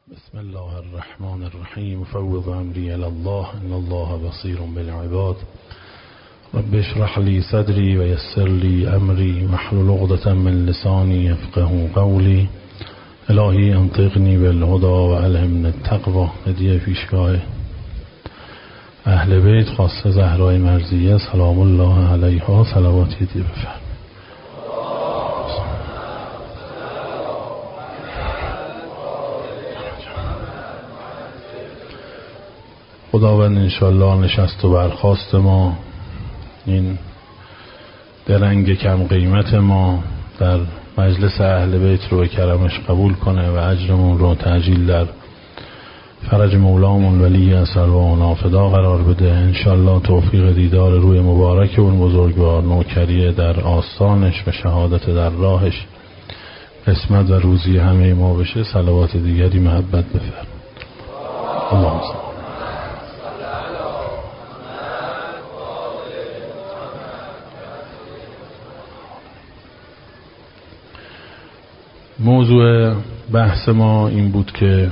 بسم الله الرحمن الرحیم. فوض امری الی الله ان الله بصیر بالعباد. رب اشرح لی صدری و یسر لی امری واحلل عقدة من لسانی یفقهوا قولی. الهی انطقنی بالهدی و الهمنی التقوی. هدیه پیشگاه اهل بیت خاصه زهرای مرضیه سلام الله علیها صلواتی دی بفرمایید. خداوند انشاءالله نشست و برخاست ما، این درنگ کم قیمت ما در مجلس اهل بیت رو به کرمش قبول کنه و اجرمون رو تعجیل در فرج مولامون ولی سروا و نافدا قرار بده. انشاءالله توفیق دیدار روی مبارک اون بزرگوار نوکریه در آستانش و شهادت در راهش قسمت و روزی همه ما بشه. صلوات دیگری محبت بفرم. اللهم صل. موضوع بحث ما این بود که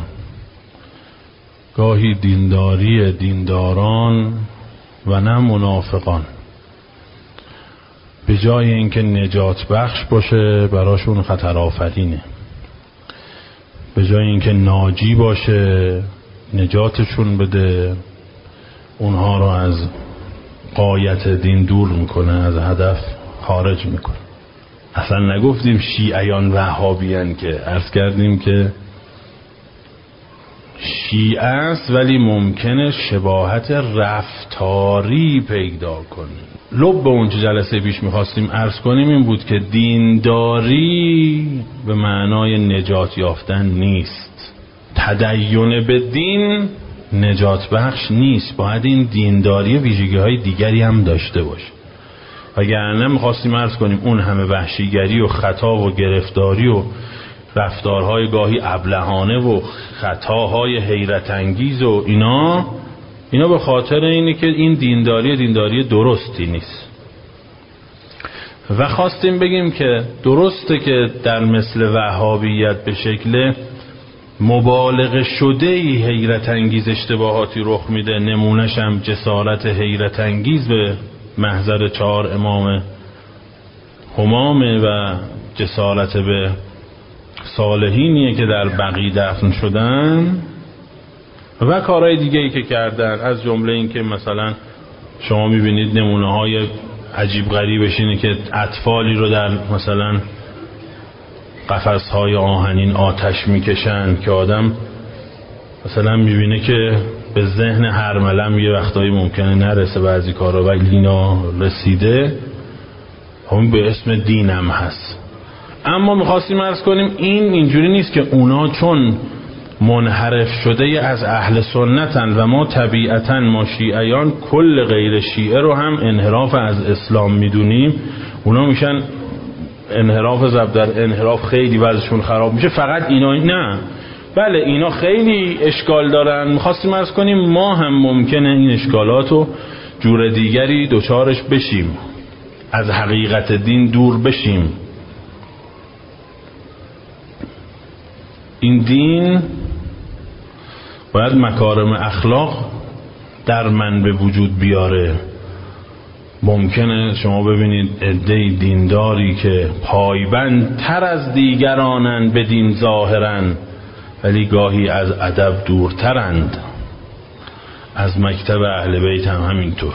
گاهی دینداری دینداران و نه منافقان به جای اینکه نجات بخش باشه براشون خطر آفرینه، به جای اینکه ناجی باشه نجاتشون بده اونها رو از غایت دین دور میکنه، از هدف خارج میکنه. اصلا نگفتیم شیعیان وهابیان، که عرض کردیم که شیعه است ولی ممکنه شباهت رفتاری پیدا کنه. لب اون چه جلسه پیش میخواستیم عرض کنیم این بود که دینداری به معنای نجات یافتن نیست. تدین به دین نجات بخش نیست، باید این دینداری ویژگی های دیگری هم داشته باشه. وگرنه میخواستیم عرض کنیم اون همه وحشیگری و خطا و گرفتاری و رفتارهای گاهی ابلهانه و خطاهای حیرت انگیز و اینا به خاطر اینه که این دینداری درستی نیست. و خواستیم بگیم که درسته که در مثل وهابیت به شکل مبالغه شده ای حیرت انگیز اشتباهاتی رخ میده، نمونش هم جسارت حیرت انگیز به محضر 4 امام همامه و جسارت به صالحینیه که در بقیع دفن شدن و کارهای دیگه ای که کردن. از جمله این که مثلا شما میبینید نمونه های عجیب غریبش اینه که اطفالی رو در مثلا قفس های آهنین آتش میکشن که آدم مثلا میبینه که به ذهن هر ملم یه وقتایی ممکنه نرسه بعضی کارا، ولی اینا رسیده، همون به اسم دینم هست. اما میخواستیم عرض کنیم اینجوری نیست که اونا چون منحرف شده از اهل سنتن و ما طبیعتاً ما شیعیان کل غیر شیعه رو هم انحراف از اسلام میدونیم، اونا میشن انحراف ضرب در انحراف، خیلی وضعشون خراب میشه. فقط اینا نه، بله اینا خیلی اشکال دارن. میخواستیم عرض کنیم ما هم ممکنه این اشکالاتو جور دیگری دوچارش بشیم، از حقیقت دین دور بشیم. این دین باید مکارم اخلاق در من به وجود بیاره. ممکنه شما ببینید عده‌ای دینداری که پایبند تر از دیگرانن به دین ظاهرن ولی گاهی از ادب دورترند. از مکتب اهل بیت هم همینطور.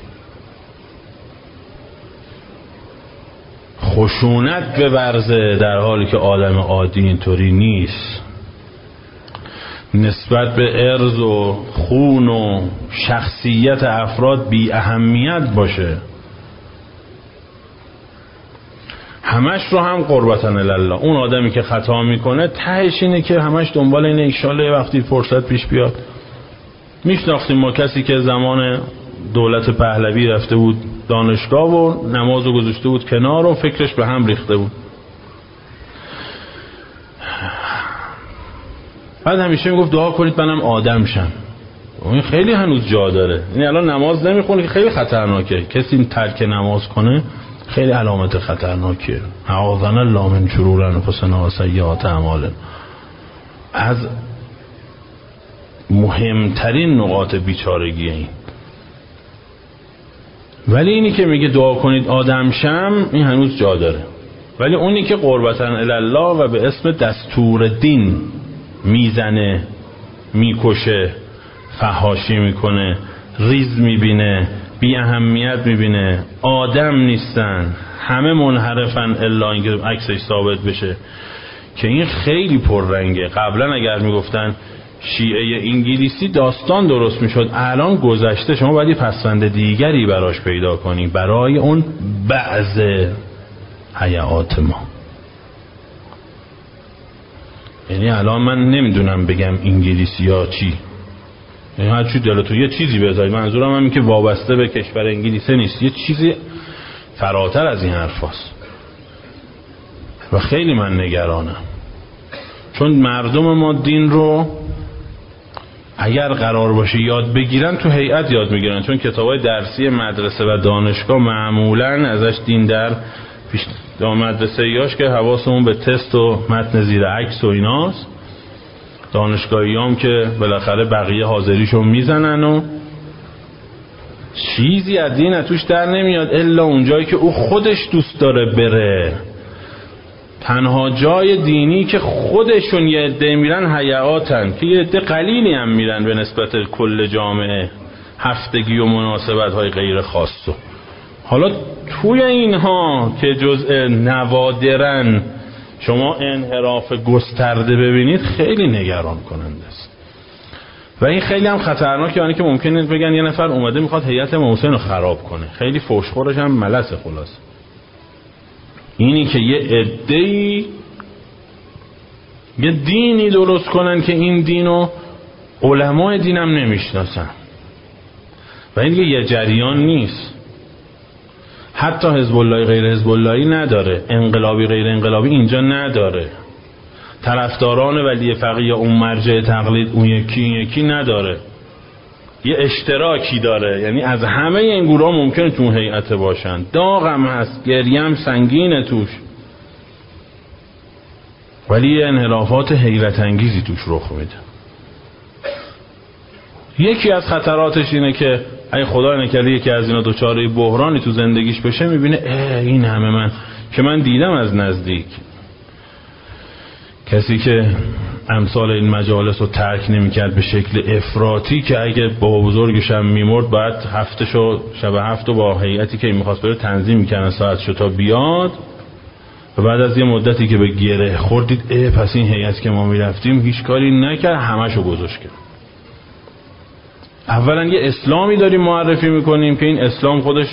خشونت به ورزه در حالی که آدم عادی اینطوری نیست. نسبت به ارز و خون و شخصیت افراد بی اهمیت باشه. همش رو هم قربتن الله. اون آدمی که خطا میکنه تهش اینه که همش دنبال اینه انشالله وقتی فرصت پیش بیاد. میشناختیم ما کسی که زمان دولت پهلوی رفته بود دانشگاه و نمازو گذاشته بود کنار و فکرش به هم ریخته بود. بعد همیشه میگفت دعا کنید منم آدم شم. این خیلی هنوز جا داره. این الان نماز نمیخونه که خیلی خطرناکه. کسی این ترک نماز کنه خیلی علامت خطرناکیه. اعاذنا الله من شرور انفسنا و سیئات اعمالنا. از مهمترین نقاط بیچارگی این. ولی اینی که میگه دعا کنید آدم شم، این هنوز جا داره. ولی اونی که قربتاً الله و به اسم دستور دین میزنه، میکشه، فحاشی میکنه، ریز میبینه، بی اهمیت میبینه، آدم نیستن، همه منحرفن الا اینکه عکسش ثابت بشه، که این خیلی پررنگه. قبلا اگر میگفتن شیعه انگلیسی داستان درست میشد، الان گذشته. شما باید پسوند دیگری براش پیدا کنی، برای اون بعض حیات ما. یعنی الان من نمیدونم بگم انگلیسی ها چی، یعنی هر چی دلتون یه چیزی بذارید. منظورم همین که وابسته به کشور انگلیسه نیست، یه چیزی فراتر از این حرفاست. و خیلی من نگرانم، چون مردم ما دین رو اگر قرار باشه یاد بگیرن تو هیئت یاد میگیرن، چون کتابای درسی مدرسه و دانشگاه معمولا ازش دین در پیش مدرسه یاش که حواسمون به تست و متن زیر عکس و ایناست، دانشگاهی هم که بالاخره بقیه حاضریشو میزنن و چیزی از دین توش در نمیاد الا اونجایی که او خودش دوست داره بره. تنها جای دینی که خودشون یه عده میرن حیاتن، که یه عده قلیلی هم میرن به نسبت کل جامعه، هفتگی و مناسبت های غیر خاصه. حالا توی اینها که جزء نوادرن شما انحراف گسترده ببینید، خیلی نگران کننده است. و این خیلی هم خطرناکه، یعنی که ممکنه بگن یه نفر اومده میخواد هیئت امام حسین رو خراب کنه، خیلی فوشخورش هم ملسه. خلاص اینی که یه عده‌ای یه دینی درست کنن که این دینو علمای دینم نمیشناسن، و این دیگه یه جریان نیست. حتی حزب الله غیر حزب اللهی نداره، انقلابی غیر انقلابی اینجا نداره، طرفداران ولی فقیه یا اون مرجع تقلید اون یکی نداره، یه اشتراکی داره. یعنی از همه این گروه ممکنه تو هیئت باشن، داغم هست، گریم سنگینه توش، ولی انحرافات حیرت انگیزی توش رخ میده. یکی از خطراتش اینه که اگه خدا نکرده یکی از اینا دوچاره بحرانی تو زندگیش بشه، میبینه این همه من دیدم از نزدیک کسی که امثال این مجالس رو ترک نمیکرد به شکل افراطی، که اگه بابا بزرگش هم میمرد باید شب هفتو با هیئتی که میخواست بره تنظیم میکنن ساعتشو تا بیاد، و بعد از یه مدتی که به گره خوردید پس این هیئت که ما میرفتیم هیچ کاری نکرد، همشو گذاشت کرد. اولا یه اسلامی داریم معرفی میکنیم که این اسلام خودش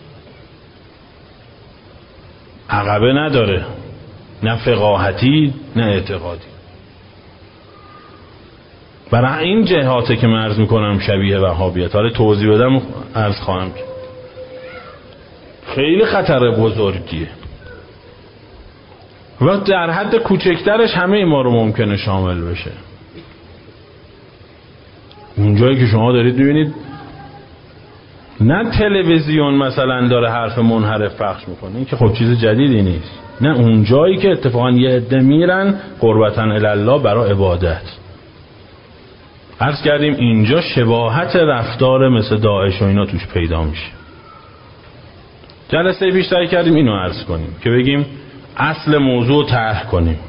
عقبه نداره، نه فقاهتی نه اعتقادی. برای این جهاته که من عرض میکنم شبیه وهابیت. حالا توضیح بدم عرض خواهم که خیلی خطر بزرگیه و در حد کوچکترش همه ما رو ممکنه شامل بشه. اونجایی که شما دارید ببینید نه تلویزیون مثلا داره حرف منحرف پخش میکنه، این که خب چیز جدیدی نیست، نه اونجایی که اتفاقا یه عده میرن قربتاً الله برای عبادت. عرض کردیم اینجا شباهت رفتار مثل داعش و اینا توش پیدا میشه. جلسه بیشتری کردیم اینو عرض کنیم که بگیم اصل موضوع طرح کنیم.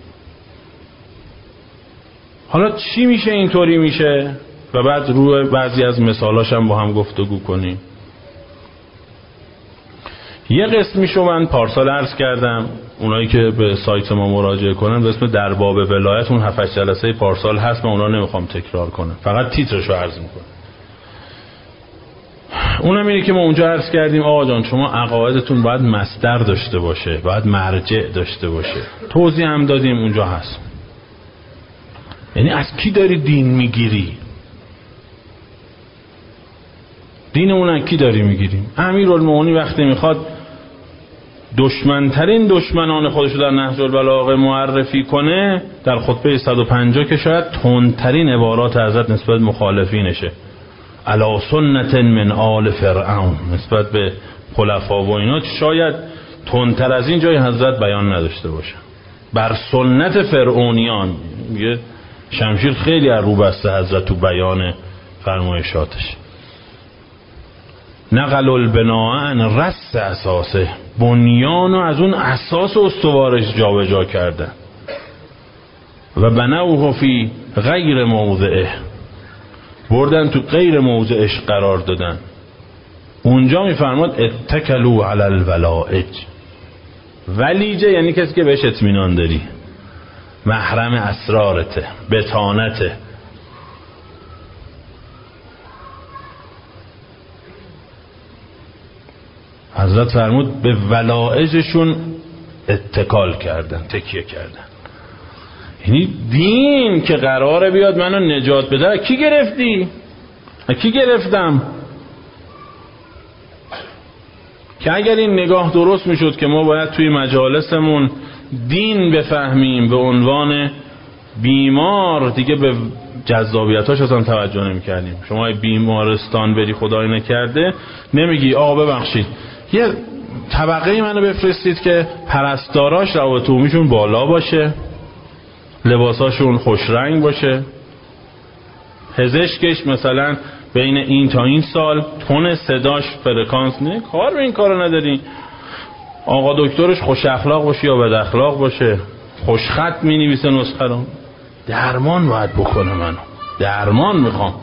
حالا چی میشه اینطوری میشه و بعد روی بعضی از مثالاش هم با هم گفتگو کنیم. یه قسمیشو من پارسال عرض کردم، اونایی که به سایت ما مراجعه کنن به اسم در باب ولایت، اون 7 جلسه پارسال هست، من اونا نمیخوام تکرار کنم، فقط تیترشو عرض میکنم. اونم اینه که ما اونجا عرض کردیم آقا جان شما عقایدتون باید مصدر داشته باشه، باید مرجع داشته باشه. توضیح هم دادیم اونجا هست. یعنی از کی داری دین میگیری؟ دینمون از کی داری میگیریم؟ امیرالمومنین وقتی میخواد دشمنترین دشمنان خودشو در نهج البلاغه معرفی کنه، در خطبه 150 که شاید تندترین عبارات حضرت نسبت مخالفینشه، علی سنت من آل فرعون، نسبت به خلفا و اینا شاید تندتر از این جای حضرت بیان نداشته باشه. بر سنت فرعونیان میگه شمشیر خیلی از رو بسته حضرت تو بیان فرمایشاتش. نقل البناء عن رأس اساسه، بنیانو از اون اساس استوارش جابجا کردن. و بنوه فی غیر موضعه، بردن تو غیر موضعش قرار دادن. اونجا میفرماد اتکلوا علی الولائج. ولیجه یعنی کسی که بهش اطمینان داری، محرم اسرارته، بطانته. حضرت فرمود به ولائجشون اتکال کردن، تکیه کردن. یعنی دین که قراره بیاد منو نجات بده، کی گرفتی؟ کی گرفتم؟ که اگر این نگاه درست میشد که ما باید توی مجالسمون دین بفهمیم به عنوان بیمار، دیگه به جذابیتاش اصلا توجه نمی کردیم. شما بیمارستان بری خدای نکرده نمیگی آقا ببخشید یه طبقه منو بفرستید که پرستاراش روابط عمومیشون بالا باشه، لباساشون خوش رنگ باشه، پزشکش مثلا بین این تا این سال، تون صداش فرکانس نه، کار به این کارو نداری. آقا دکترش خوش اخلاق باشه یا بد اخلاق باشه، خوش خط می نویسه نسخه رو. درمان باید بکنه، منو درمان میخوام.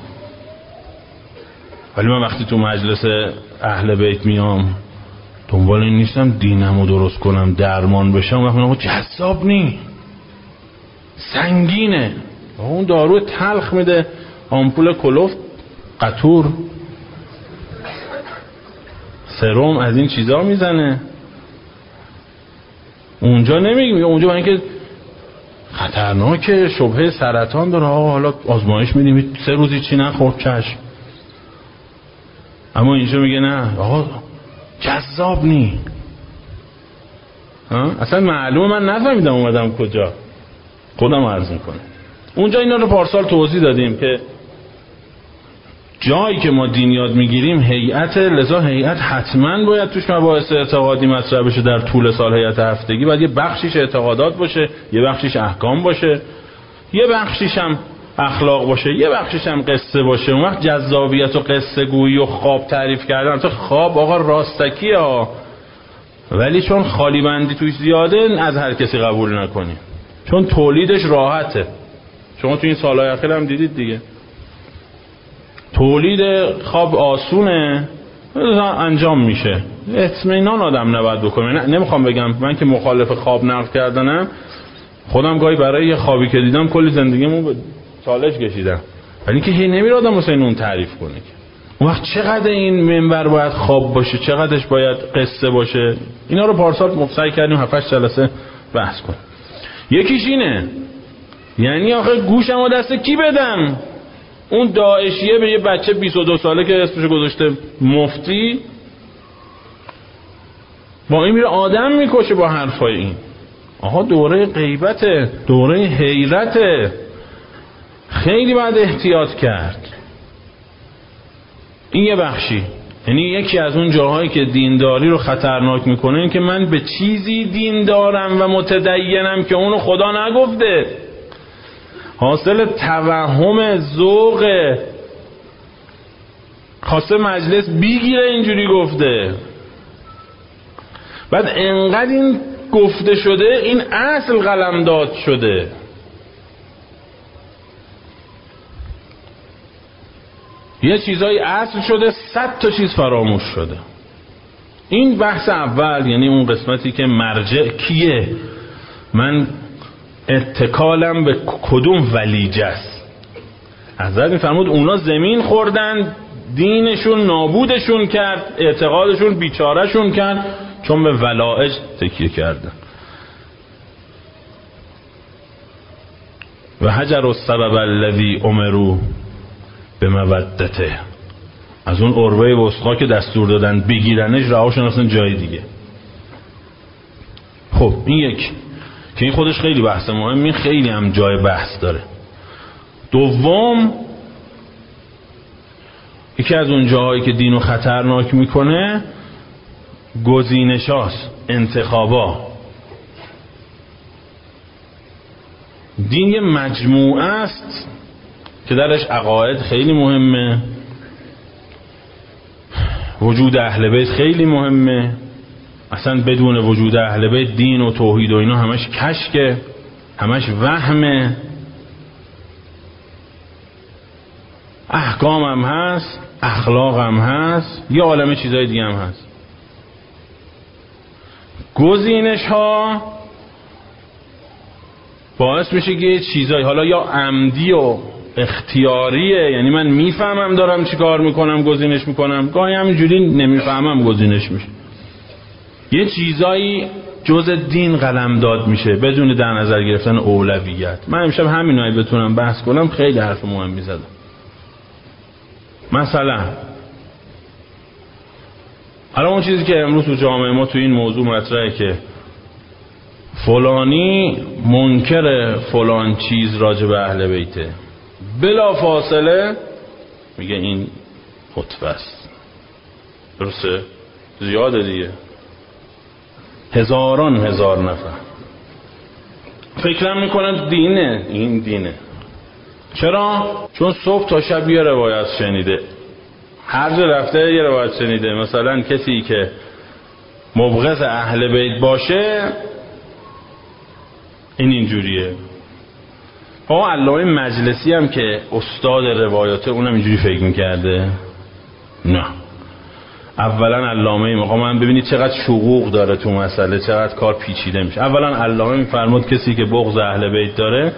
ولی من وقتی تو مجلس اهل بیت میام دنبال این نیستم دینمو درست کنم درمان بشم، وقتی میگم جذاب نی، سنگینه، اون دارو تلخ میده، آمپول کلوفت، قطور، سرم، از این چیزا میزنه. اونجا نمیگه، اونجا برای اینکه خطرناکه، شبهه سرطان داره، حالا آزمایش میدیم 3 روزی چی نخورد چشم. اما اینجا میگه نه آقا جذاب نی. اصلا معلومه من نفهمیدم اومدم کجا، خودم عرض میکنم. اونجا اینا رو پارسال توضیح دادیم که جایی که ما دین یاد میگیریم هیئت، لذا هیئت حتما باید توش مباحث اعتقادی مطرح بشه. در طول سال هیئت هفتگی باید یه بخشیش اعتقادات باشه، یه بخشیش احکام باشه، یه بخشیش هم اخلاق باشه، یه بخشیش هم قصه باشه. اون وقت جذابیت و قصه گویی و خواب تعریف کردن، تو خواب آقا راستکیه ها، ولی چون خالی بندی توش زیاده از هر کسی قبول نکنی، چون تولیدش راحته. شما تو این سالهای اخیر هم دیدید دیگه، تولید خواب آسونه، انجام میشه، اطمینان آدم نباید بکنه. نمیخوام بگم من که مخالف خواب نقل کردنم، خودم گاهی برای یه خوابی که دیدم کلی زندگیمو به چالش کشیدم، ولی که هی نمیره آدم حسین اون تعریف کنه. اون وقت چقدر این منبر باید خواب باشه، چقدرش باید قصه باشه. اینا رو پارسال مفصل کردیم، 7-8 جلسه بحث کنیم. یکیش اینه، یعنی آخه گوشمو دست کی بدم؟ اون داعشیه به یه بچه 22 ساله که اسمشو گذاشته مفتی، با این میره آدم میکشه با حرفای این. آها دوره غیبته، دوره حیرته، خیلی باید احتیاط کرد. این یه بخشی، یعنی یکی از اون جاهایی که دینداری رو خطرناک میکنه این که من به چیزی دین دارم و متدینم که اونو خدا نگفته، حاصل توهم ذوق، خواسته مجلس بیگیره اینجوری گفته، بعد انقدر این گفته شده این اصل قلمداد شده. یه چیزای اصل شده، 100 تا چیز فراموش شده. این بحث اول، یعنی اون قسمتی که مرجع کیه، من اتکالم به کدوم ولیجه است. حضرت میفرمود اونا زمین خوردن، دینشون نابودشون کرد، اعتقادشون بیچارهشون کرد، چون به ولائج تکیه کردن. و هجر السبب الذی امروا بمودته، از اون عروه وثقا که دستور دادن بگیرنش رهاشون اصلا جای دیگه. خب این یک که این خودش خیلی بحث مهمی، خیلی هم جای بحث داره. دوم، یکی از اون جاهایی که دینو خطرناک میکنه گزینشاست، انتخابا. دین یه مجموعه است که درش عقاید خیلی مهمه، وجود اهل بیت خیلی مهمه. اصلا بدون وجود اهل بیت دین و توحید و اینا همش کشکه، همش وهمه. احکام هم هست، اخلاق هم هست، یه عالمه چیزای دیگه هم هست. گزینش ها باعث میشه که چیزای حالا یا عمدی و اختیاریه، یعنی من میفهمم دارم چی کار میکنم گزینش میکنم، گاهی همینجوری نمیفهمم گزینش میشه. یه چیزایی جز دین قلمداد میشه بدون در نظر گرفتن اولویت. من امشب همینایی بتونم بحث کنم خیلی حرف مهمی زدم. مثلا الان اون چیزی که امروز تو جامعه ما تو این موضوع مطرحه که فلانی منکر فلان چیز راجع به اهل بیته، بلا فاصله میگه این خطبه است. درسته؟ زیاده دیگه، هزار نفر فکرم میکنن دینه، این دینه. چرا؟ چون صبح تا شب یه روایت شنیده، هر جا رفته یه روایت شنیده. مثلا کسی که مبغض اهل بیت باشه این اینجوریه. علامه مجلسی هم که استاد روایاته اونم اینجوری فکر میکرده؟ نه. اولا علامه من ببینید چقدر شقوق داره تو مسئله، چقدر کار پیچیده میشه. اولا علامه میفرمود کسی که بغض اهل بیت داره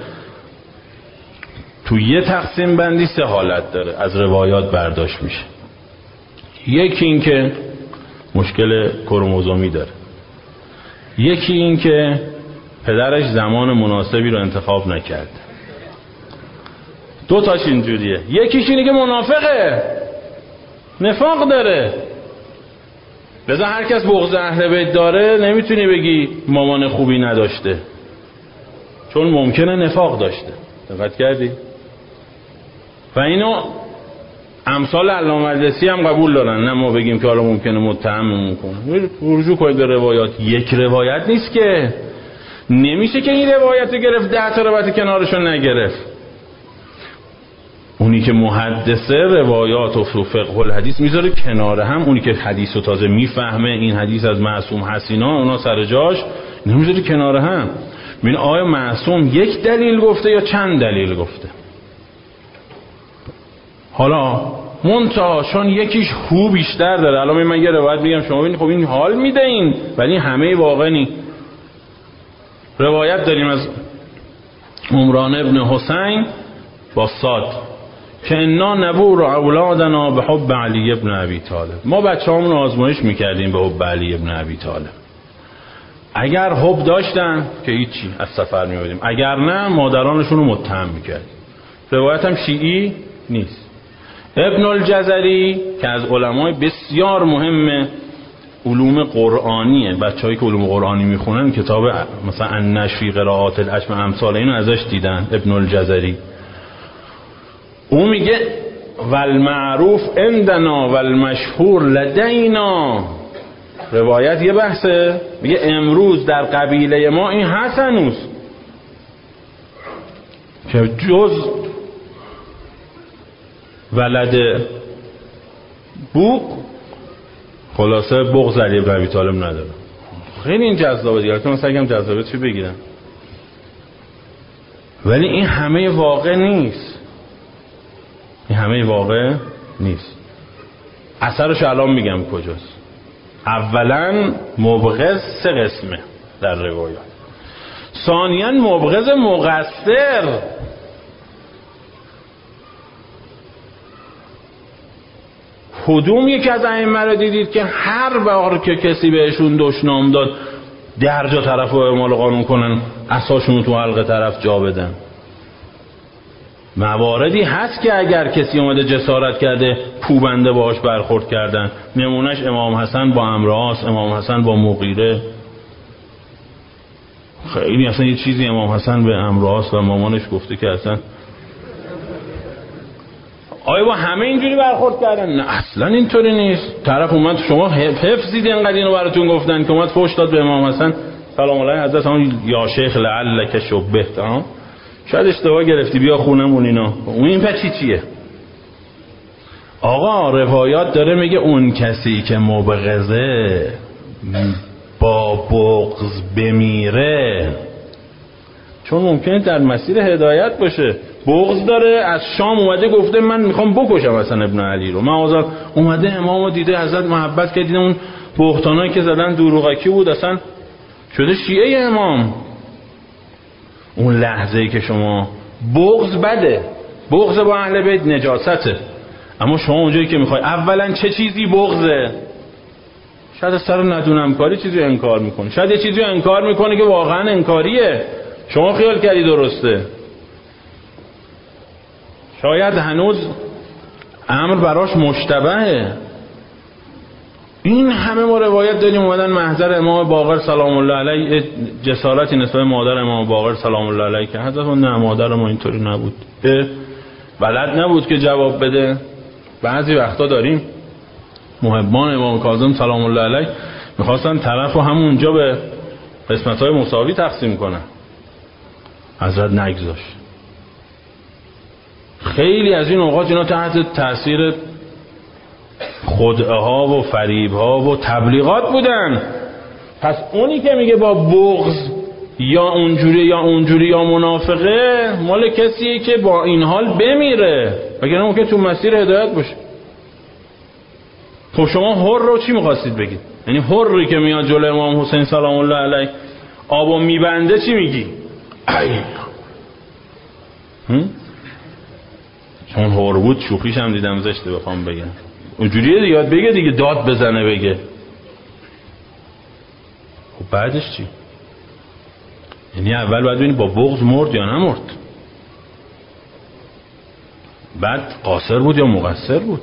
تو یه تقسیم بندی 3 حالت داره از روایات برداشت میشه. یکی این که مشکل کروموزومی داره، یکی این که پدرش زمان مناسبی رو انتخاب نکرد، 2 تاش اینجوریه. یکیش اینه که منافقه، نفاق داره. لذا هر کس بغض اهل بیت داره نمیتونی بگی مامان خوبی نداشته، چون ممکنه نفاق داشته. دقت کردی؟ و اینو امثال علامه مجلسی هم قبول دارن، نه ما بگیم که حالا ممکنه متهممون کنه. رجوع کنید به روایات. یک روایت نیست که، نمیشه که این روایت گرفت 10 تا روایت کنارشون نگرفت. اونی که محدثه روایات و فقه الحدیث میذاره کنار هم، اونی که حدیث رو تازه میفهمه این حدیث از معصوم حسینا اونا سر جاش نمیذاره کنار هم. ببین آیا معصوم یک دلیل گفته یا چند دلیل گفته؟ حالا منتها چون یکیش خوب بیشتر داره. الان من یه روایت میگم شما ببینید خب این حال میده این، ولی همه واقع نی. روایت داریم از عمران ابن حسین با صاد که انا نبور اولادنا به حب علی ابن ابی طالب. ما بچه‌هامون رو آزمایش میکردیم به حب علی ابن ابی طالب. اگر حب داشتن که هیچی، از سفر میبودیم، اگر نه مادرانشون رو متهم میکردیم. روایت هم شیعی نیست. ابن الجزری که از علمای بسیار مهم علوم قرآنیه، بچه‌هایی که علوم قرآنی میخونن کتاب مثلا النشر فی قراءات الاشم امثال اینو ازش دیدن. ابن الجزری او میگه والمعروف عندنا والمشهور لدینا. روایت یه بحثه، میگه امروز در قبیله ما این هست هنوز که جز ولد بوق خلاصه بغض علی بن ابی طالب نداره. خیلی این جذابه دیگه، تو مثلا اگه جذابه چی بگیرن، ولی این همه واقع نیست. این همه واقع نیست. اثرش الان میگم کجاست. اولا مبغض 3 قسمه در روایات. ثانیا مبغض مقصر. کدوم یک از ائمه رو دیدید که هر بار که کسی بهشون دشنام داد درجا طرف رو اعمال قانون کنن، عصاشون تو حلق طرف جا بدن؟ مواردی هست که اگر کسی اومده جسارت کرده کوبنده باهاش برخورد کردن. نمونهش امام حسن با عمرواس، امام حسن با مغیره. خیلی اصلا یه چیزی امام حسن به عمرواس و مامانش گفته که اصلا آیا با همه اینجوری برخورد کردن؟ نه اصلا اینطوری نیست. طرف اومد، شما حفظید اینقدر اینو براتون گفتن که اومد فحش داد به امام حسن سلام علیه حضرت همون یا شیخ لعلک شبهت. شاید اشتباه گرفتی بیا خونمون اینا. اون این پچی چیه؟ آقا روایات داره میگه اون کسی که مبغضه با بغض بمیره، چون ممکنه در مسیر هدایت باشه. بغض داره، از شام اومده گفته من میخوام بکشم حسن ابن علی رو، معاذ اومده امامو دیده ازت محبت کرد، دیده اون بهتانایی که زدن دروغکی بود اصلا شده شیعه امام. اون لحظه‌ای که شما بغض بده، بغض با اهل بیت نجاسته، اما شما اونجایی که میخوای اولا چه چیزی بغضه؟ شاید از سر ندونم کاری چیزی انکار میکنه، شاید یه چیزی انکار میکنه که واقعا انکاریه، شما خیال کردی درسته. شاید هنوز امر براش مشتبهه. این همه ما روایت داریم اومدن محضر امام باقر سلام الله علیه، جسارتی نسبت مادر امام باقر سلام الله علیه که حضرت نه مادر ما اینطوری نبود، بلد نبود که جواب بده. بعضی وقتا داریم محبان امام کاظم سلام الله علیه میخواستن طرف رو همونجا به قسمت‌های مساوی تقسیم کنن، حضرت نگذاشت. خیلی از این اوقات اینا تحت تاثیر خدعه ها و فریب ها و تبلیغات بودن. پس اونی که میگه با بغض یا اونجوری یا منافقه، مال کسیه که با این حال بمیره، وگرنه ممکن تو مسیر هدایت باشه. خب شما حر رو چی میخواستید بگید؟ یعنی حری که میاد جلوی امام حسین سلام الله علیه آبو میبنده چی میگی؟ چون حر بود شوخیش هم دیدم زشته بخوام بگم، اونجوریه دیگه، یاد بگه دیگه، داد بزنه بگه. خب بعدش چی؟ یعنی اول باید ببینی با بغض مرد یا نمرد، بعد قاصر بود یا مقصر بود.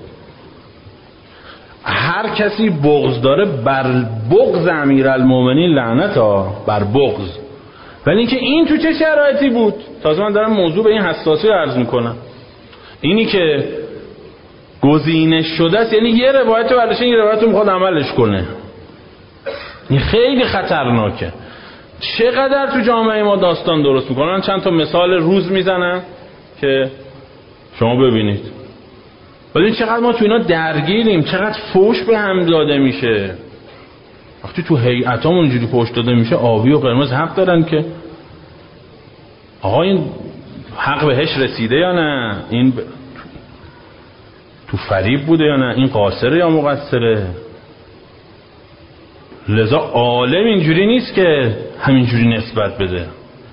هر کسی بغض داره بر بغض امیرالمومنین لعنت ها، بر بغض. ولی اینکه این تو چه شرایطی بود، تازه من دارم موضوع به این حساسی رو عرض میکنم. اینی که گزینش شده است، یعنی یه روایت برداشته این روایت رو میخواد عملش کنه، این خیلی خطرناکه. چقدر تو جامعه ما داستان درست میکنن. چند تا مثال روز میزنم که شما ببینید. ببین چقدر ما تو اینا درگیریم، چقدر فوش به هم داده میشه. وقتی تو هیئتامون اینجوری فوش داده میشه، آبی و قرمز حق دارن که آقا این حق بهش رسیده یا نه، این تو فریب بوده یا نه، این قاصره یا مقصره. لذا عالم اینجوری نیست که همینجوری نسبت بده.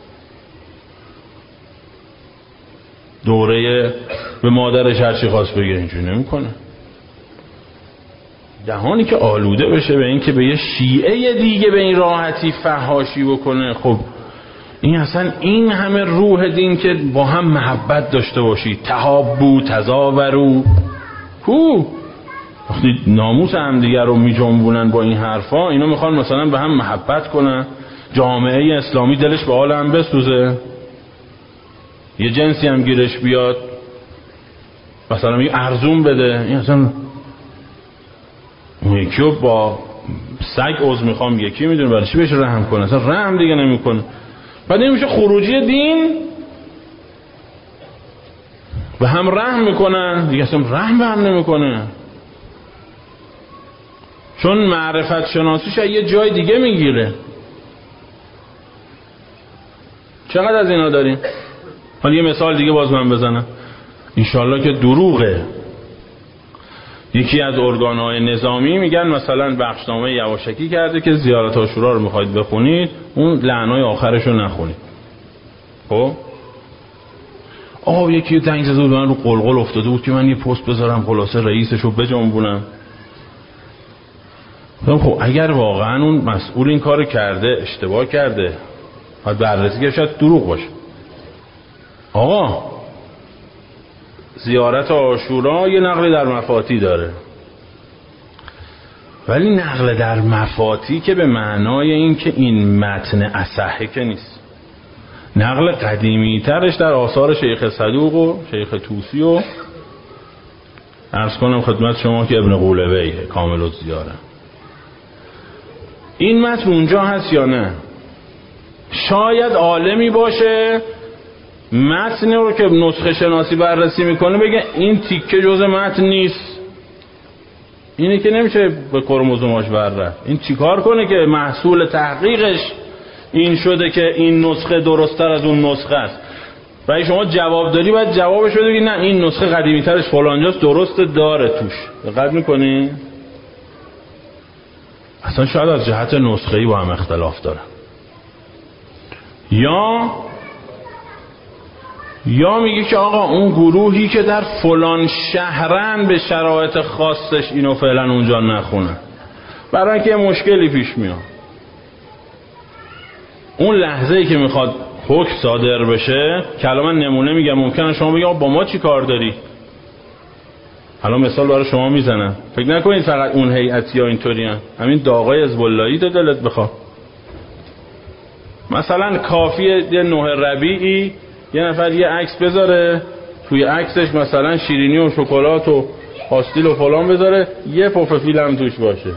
دوره به مادرش هرچی خواست بگه اینجوری نمیکنه. دهانی که آلوده بشه به این که به یه شیعه دیگه به این راحتی فحاشی بکنه. خب این اصلا این همه روح دین که با هم محبت داشته باشی، تحابو تزاورو، وقتی ناموس هم دیگر رو می جنبونن با این حرفا، اینا میخوان مثلا به هم محبت کنن، جامعه اسلامی دلش به حال هم بسوزه، یه جنسی هم گیرش بیاد مثلا میگه ارزون بده، این اصلا اون یکی رو با سگ عضو میخوام یکی میدونه برای چی بهش رحم کنه، اصلا رحم دیگه نمیکنه. بعد این میشه خروجی دین، به هم رحم میکنن دیگه، اصلا رحم به هم نمیکنه، چون معرفت شناسیش یه جای دیگه میگیره. چقدر از اینا داریم؟ حالا یه مثال دیگه باز من بزنم، انشالله که دروغه. یکی از ارگان‌های نظامی میگن مثلا بخشنامه یواشکی کرده که زیارت عاشورا رو میخواید بخونید، اون لعنای آخرش رو نخونید. خب یکی زنگ زده بود من رو قلقل افتاده بود که من یه پست بذارم خلاصه رئیسش رو بجنبونم. خب اگر واقعا اون مسئول این کار کرده اشتباه کرده، باید بررسی که شاید دروغ باشه. آقا زیارت عاشورا یه نقل در مفاتی داره، ولی نقل در مفاتی که به معنای این که این متن اصحه که نیست. نقل قدیمی ترش در آثار شیخ صدوق و شیخ توسی و عرض کنم خدمت شما که ابن قولویه کامل الزیاره. این متن اونجا هست یا نه؟ شاید عالمی باشه متن رو که نسخه شناسی بررسی میکنه بگه این تیکه جزء متن نیست، اینه که نمیشه به کروموزوماش بره. این چیکار کنه که محصول تحقیقش این شده که این نسخه درست‌تر از اون نسخه است؟ و شما جواب داری باید جوابش بده بگی نه این نسخه قدیمی‌ترش فلانجاست، درست داره توش. دقت می‌کنی؟ اصلا شاید از جهت نسخه‌ای با هم اختلاف داره. یا میگه که آقا اون گروهی که در فلان شهرن به شرایط خاصش اینو فعلا اونجا نخونه، برای اینکه مشکلی پیش میاد. اون لحظه‌ای که میخواد حکم صادر بشه که الان من نمونه میگم، ممکنه شما بگید با ما چی کار داری؟ الان مثال برای شما میزنم، فکر نکنید فقط اون هیئتی ها اینطورین، همین داغای حزب اللهی ده دلت بخواد. مثلا کافیه یه نوح ربیعی یه نفر یه عکس بذاره، توی عکسش مثلا شیرینی و شکلات و پاستیل و فلان بذاره، یه پف فیل هم توش باشه.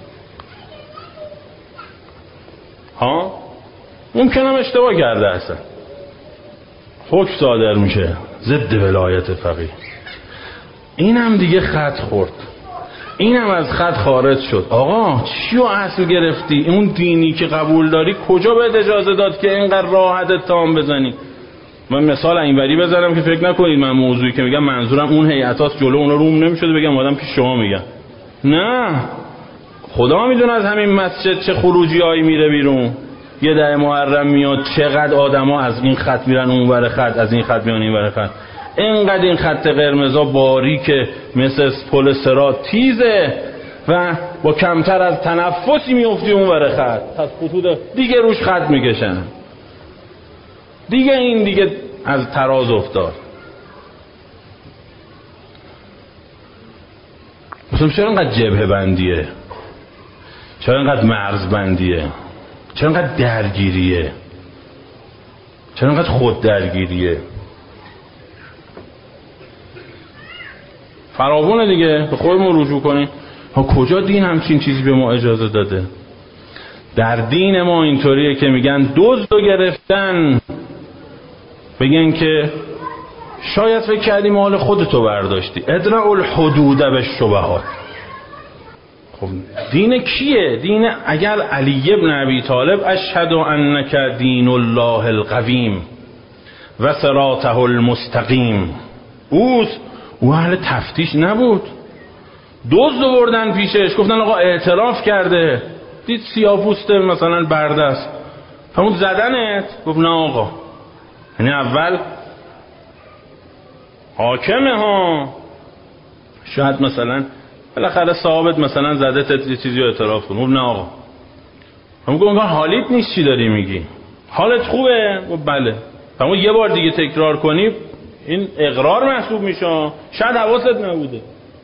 ها ممکنم اشتباه کرده اصلا، حکم صادر میشه ضد ولایت فقیه، اینم دیگه خط خورد، اینم از خط خارج شد. آقا چیو اصل گرفتی؟ اون دینی که قبول داری کجا بهت اجازه داد که اینقدر راحت تام بزنی؟ من مثال اینوری بذارم که فکر نکنید من موضوعی که میگم منظورم اون هیئتاست، جلو اونا روم نمیشده بگم آدم پیش شما میگم. نه، خدا میدونه از همین مسجد چه خروجیایی میره بیرون. یه ده محرم میاد چقدر آدما از این خط میرن اون ور خط، از این خط میان این ور خط. اینقدر این خط قرمزا باریکه مثل پل صراط تیزه و با کمتر از تنفسی میفتی اون ور خط، از خطوط دیگه روش خط میکشن. دیگه این دیگه از تراز افتاد. مثلا چرا اینقدر جبهه بندیه؟ چرا اینقدر مرز بندیه؟ چرا اینقدر درگیریه؟ چرا اینقدر خود درگیریه؟ فراوونه دیگه، به خودمون رجوع کنیم. کجا دین همچین چیزی به ما اجازه داده؟ در دین ما اینطوریه که میگن دزدو گرفتن، بگن که شاید فکر کردی مال خودتو برداشتی، ادرع الحدود بالشبهات. خب دین کیه؟ دین اگر علی ابن ابی طالب اشهد انک دین الله القویم و صراطه المستقیم او اهل تفتیش نبود. دزد آوردن پیشش، گفتن آقا اعتراف کرده، دید سیاه‌پوسته مثلا برده است، همون زدنت. گفت نه آقا، یعنی اول حاکمه ها، شاید مثلا بالاخره ثابت مثلا زده یه چیزی رو اعتراف کن. گفت نه آقا. هم گفت حالیت نیست چی داری میگی؟ حالت خوبه؟ گفت بله. اما یه بار دیگه تکرار کنی این اقرار محسوب میشه، شاید حواست نبوده.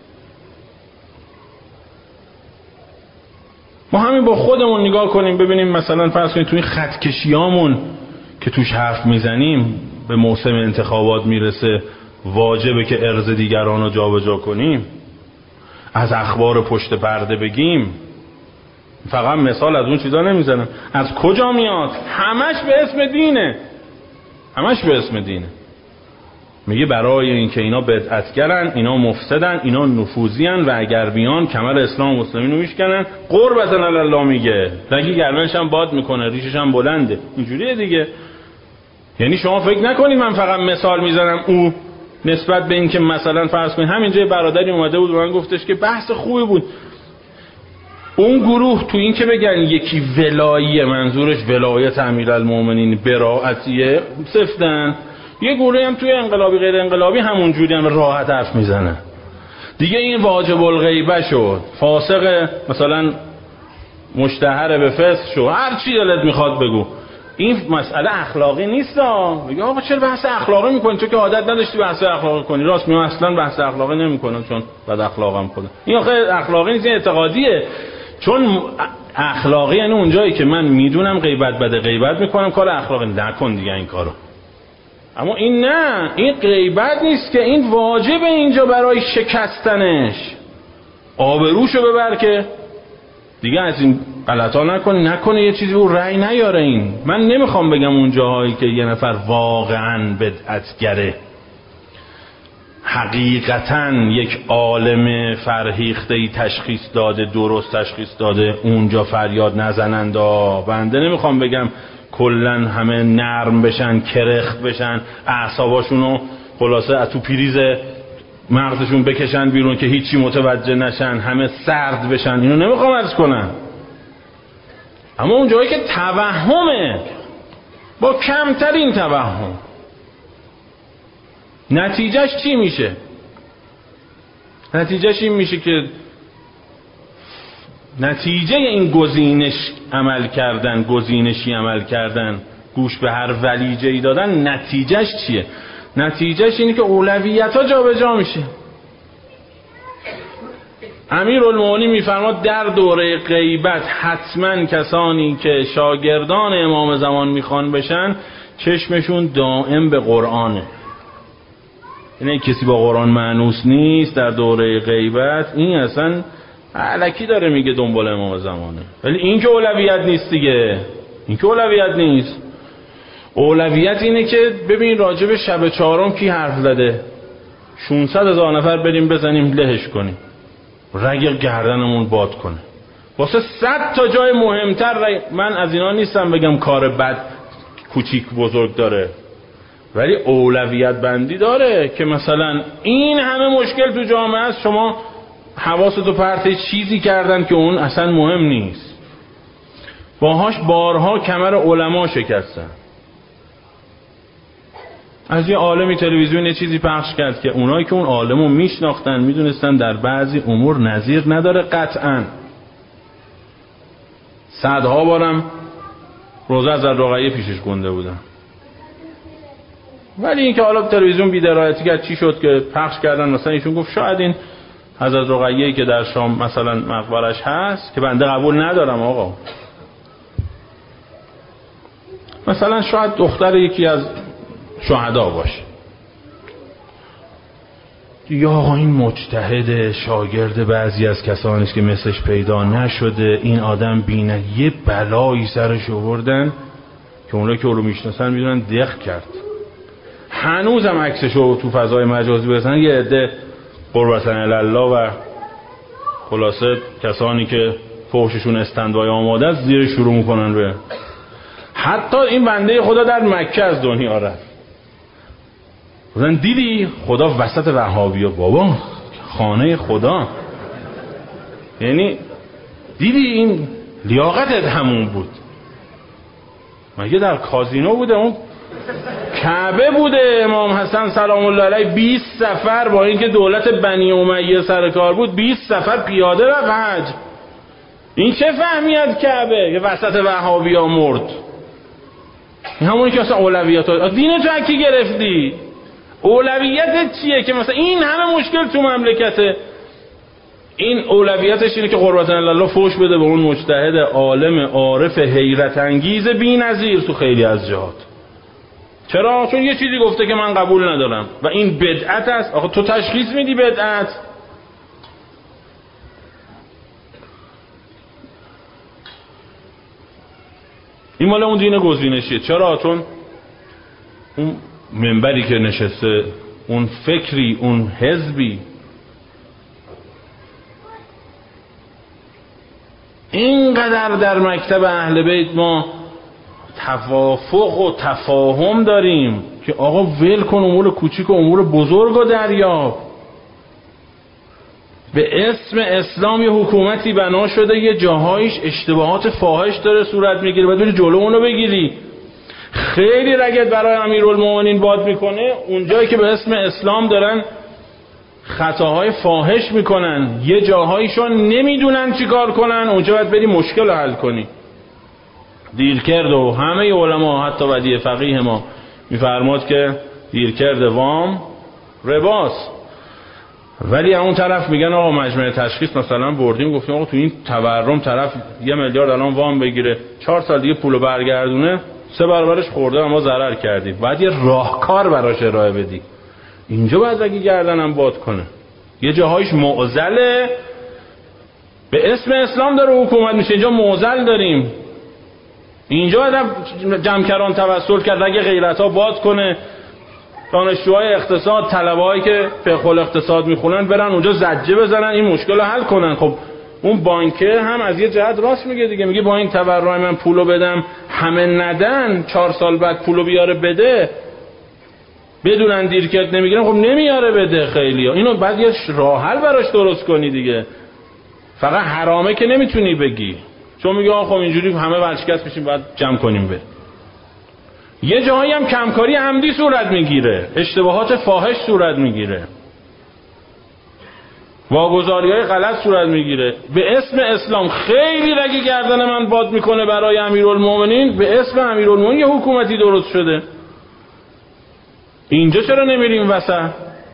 ما همین با خودمون نگاه کنیم ببینیم، مثلا فرض کنیم توی این خط کشیامون که توش حرف میزنیم به موسم انتخابات میرسه واجبه که ارض دیگران رو جابجا کنیم، از اخبار پشت پرده بگیم. فقط مثال از اون چیزا نمیزنم. از کجا میاد؟ همش به اسم دینه، همش به اسم دینه. میگه برای اینکه اینا بدعتگرن، اینا مفسدن، اینا نفوذیان و اگر بیان کمر اسلام و مسلمین رو میشکنن. قربتن الله میگه، رگی گردنش هم باد میکنه، ریشش هم بلنده. اینجوریه دیگه. یعنی شما فکر نکنید من فقط مثال میزنم او نسبت به این که مثلا فرض کنید همینجا یه برادری اومده بود و من گفتش که بحث خوبی بود، اون گروه تو این که بگن یکی ولاییه، منظورش ولایت امیرالمومنین براءتیه، سفتن. یه گروه هم توی انقلابی غیر انقلابی همون جوری هم راحت حرف میزنه دیگه. این واجب الغیبه شد، فاسق مثلا مشتهر به فسق شد، هر چی دلت میخواد بگو. این مسئله اخلاقی نیست. میگه آقا چرا بحث اخلاقی میکنی؟ تو که عادت نداشتی بحث اخلاقی کنی. راست میگم، اصلا بحث اخلاقی نمیکنم چون بد اخلاقم خودم. این آخه اخلاقی نیست، این اعتقادیه. چون اخلاقی یعنی اونجایی که من میدونم غیبت بده، غیبت میکنم، کار اخلاقی نکن دیگه این کارو. اما این نه، این غیبت نیست که این واجبه اینجا برای شکستنش. آبروشو ببر که دیگه از این غلطا نکنه یه چیزی اون رأی نیاره. این من نمیخوام بگم اون جاهایی که یه نفر واقعا بدعتگره، حقیقتا یک عالم فرهیخته‌ای تشخیص داده، درست تشخیص داده، اونجا فریاد نزنند. بنده نمیخوام بگم کلن همه نرم بشن، کرخت بشن، اعصاباشونو خلاصه از تو پریز مغزشون بکشن بیرون که هیچی متوجه نشن، همه سرد بشن. اینو نمیخوام عرض کنم. اما اون جایی که توهمه، با کمترین توهم، نتیجهش چی میشه؟ نتیجهش این میشه که نتیجه این گزینشی عمل کردن، گوش به هر ولیجه‌ای دادن، نتیجهش چیه؟ نتیجهش اینه که اولویت ها جا به جا میشه. امیرالمومنین میفرماد در دوره غیبت حتما کسانی که شاگردان امام زمان میخوان بشن چشمشون دائم به قرآنه. اینه کسی با قرآن مانوس نیست در دوره غیبت، این اصلا الکی داره میگه دنبال امام زمانه. ولی این که اولویت نیست دیگه، این که اولویت نیست. اولویت اینه که ببین راجب شب چهارم کی حرف زده، 600,000 نفر بریم بزنیم لهش کنیم، رگ گردنمون باد کنه. واسه 100 تا جای مهمتر من از اینا نیستم بگم کار بد کوچیک بزرگ داره، ولی اولویت بندی داره که مثلا این همه مشکل تو جامعه است، شما حواستو پرت چیزی کردن که اون اصلا مهم نیست. باهاش بارها کمر علما شکستن. از یه عالمی تلویزیون یه چیزی پخش کرد که اونایی که اون عالمو میشناختن میدونستن در بعضی امور نظیر نداره قطعا. صدها بارم روزه از رقیه پیشش گنده بودن، ولی این که حالا تلویزیون بی‌درایتی کرد چی شد که پخش کردن مثلا ایشون گفت شاید این حضرت رقیه‌ای که در شام مثلا مقبرش هست که بنده قبول ندارم آقا، مثلا شاید دختر یکی از شهدا باشه، یا آقا این مجتهد شاگرد بعضی از کسانیست که مثلش پیدا نشده، این آدم بینه یه بلایی سرش آوردن که اونایی که او رو میشناسن میدونن دق کرد. هنوزم عکسشو تو فضای مجازی برسن یه عده قربتن الله و خلاصه کسانی که فحششون استندبای آماده است زیر شروع میکنن به. حتی این بنده خدا در مکه از دنیا رفت، بودن دیدی خدا وسط وهابیا، بابا خانه خدا، یعنی دیدی این لیاقتت همون بود. مگه در کازینو بوده؟ اون کعبه بوده. امام حسن سلام الله علیه 20 سفر با اینکه دولت بنی امیه سر کار بود 20 سفر پیاده رفت حج. این چه فهمی از کعبه که وسط وهابیا مرد؟ این همونی که اصلا اولویت دین تو کی گرفتی؟ اولویتت چیه که مثلا این همه مشکل تو مملکته، این اولویتش اینه که قربتن الله فوش بده به اون مجتهد عالم عارف حیرت انگیز بی‌نظیر تو خیلی از جهات. چرا؟ چون یه چیزی گفته که من قبول ندارم و این بدعت است. آخه تو تشخیص میدی بدعت؟ این مال اون دین گزینشیه. چرا؟ چون اون منبری که نشسته، اون فکری، اون حزبی اینقدر در مکتب اهل بیت ما توافق و تفاهم داریم که آقا ول کن امور کوچیک و امور بزرگ و دریاب. به اسم اسلام یه حکومتی بنا شده، یه جاهایش اشتباهات فاحش داره صورت میگیره، باید بری جلو اونو بگیری. خیلی رگت برای امیرالمومنین باد میکنه اونجایی که به اسم اسلام دارن خطاهای فاحش میکنن، یه جاهایشون نمیدونن چی کار کنن، اونجا باید بری مشکل رو حل کنی. دیرکرد و همه علما حتی ودیع فقیه ما میفرماد که دیرکرد وام رباست، ولی اون طرف میگن آقا مجمع تشخیص مثلا بردیم گفتیم آقا تو این تورم طرف 1 میلیارد الان وام بگیره 4 سال دیگه پولو برگردونه 3 برابرش خورده اما ضرر کردیم، باید یه راهکار براش ارائه بدی. اینجا باید اگه گردنم باد کنه. یه جاهایش معضله، به اسم اسلام داره حکومت میشه. اینجا معضل داریم، اینجا جمکران توسل کرد. اگه غیرت‌ها باز کنه، دانشجوهای اقتصاد، طلبه‌هایی که فقه الاقتصاد میخونن برن اونجا زجه بزنن این مشکل رو حل کنن. خب اون بانکه هم از یه جهت راست میگه دیگه، میگه با این تورع من پولو بدم همه ندن، 4 سال بعد پولو بیاره بده بدونن دیرکت نمیگیرن، خب نمیاره بده خیلی ها. اینو بعد یه راه حل براش درست کنی دیگه. فقط حرامه که نمیتونی بگی، چون میگه خب اینجوری همه ورشکست میشیم باید جمع کنیم به. یه جایی هم کمکاری عمدی صورت میگیره، اشتباهات فاحش صورت میگیره، واگذاری‌های غلط صورت میگیره. به اسم اسلام خیلی رگ گردن من باد میکنه برای امیرالمومنین. به اسم امیرالمومنین یه حکومتی درست شده، اینجا چرا نمیریم وسط؟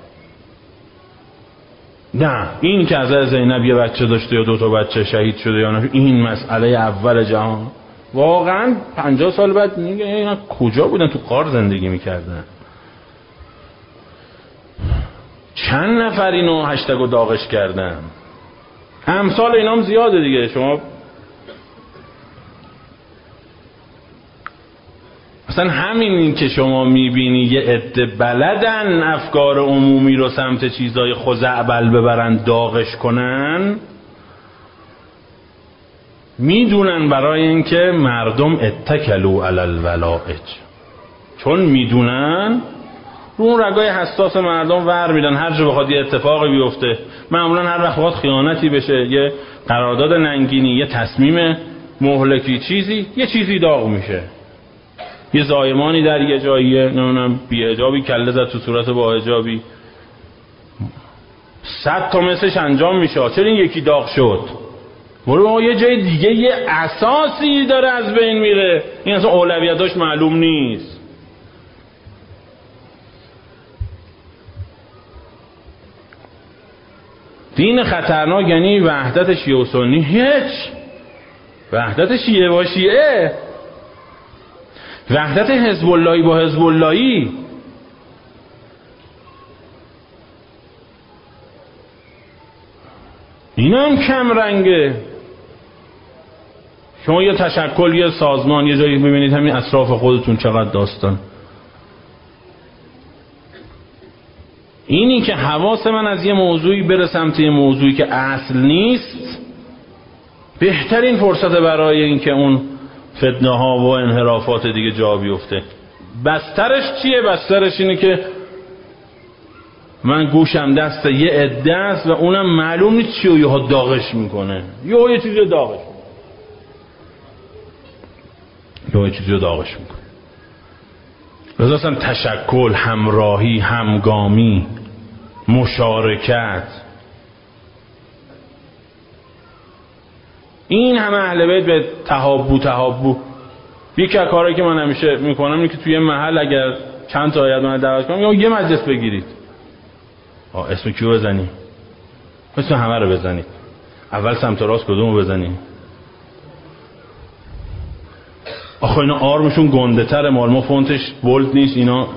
نه این که از زینب یه بچه داشته یا 2 تا بچه شهید شده یا نه، این مسئله اول جهان. واقعا 50 سال بعد میگه اینا کجا بودن؟ تو غار زندگی میکردن. چند نفر اینو هشتگو داغش کردن. امثال اینام زیاده دیگه. شما مثلا همین که شما میبینی یه عده بلدن افکار عمومی رو سمت چیزای خزعبل ببرن داغش کنن، میدونن برای اینکه مردم اتکلوا علی الولائج، چون میدونن رو اون رگای حساس مردم ور میدن. هر جا بخواد یه اتفاقی بیفته، معمولا هر وقت بخواد خیانتی بشه، یه قرارداد ننگینی، یه تصمیم مهلکی، یه چیزی داغ میشه. یه زایمانی در یه جاییه، نمیدونم بی حجابی کله زد تو صورت با حجابی، 100 تا مثلش انجام میشه. چرا این یکی داغ شد؟ برو یه جای دیگه یه اساسی داره از بین میره، این اصلا اولویتاش معلوم نیست. دین خطرناک یعنی وحدت شیعه و سنی. هیچ وحدت شیعه با شیعه، وحدت حزب اللهی با حزب اللهی. این هم کم رنگه. شما یه تشکل، یه سازمان، یه جایی میبینید همین اطراف خودتون چقدر داستان. اینی که حواس من از یه موضوعی بره سمت یه موضوعی که اصل نیست، بهترین فرصت برای این که اون فتنه ها و انحرافات دیگه جا بیفته. بسترش چیه؟ بسترش اینه که من گوشم دست یه عده است و اونم معلوم نیست چی و یه داغش میکنه، یه چیزی داغش میکنه، یه چیزی داغش میکنه. لذا اصلا تشکل، همراهی، همگامی، مشارکت، این همه اهل بیت به تحابو. یکی از کارهایی که من همیشه میکنم اینه که توی محل اگر چند تا آیت من دعوت کنم، یا یه مجلس بگیرید، اسم کیو بزنیم؟ اسم همه رو بزنید. اول سمت راست کدومو بزنیم؟ آخه اینا آرمشون گنده تره، مال ما فونتش بولد نیست. اینا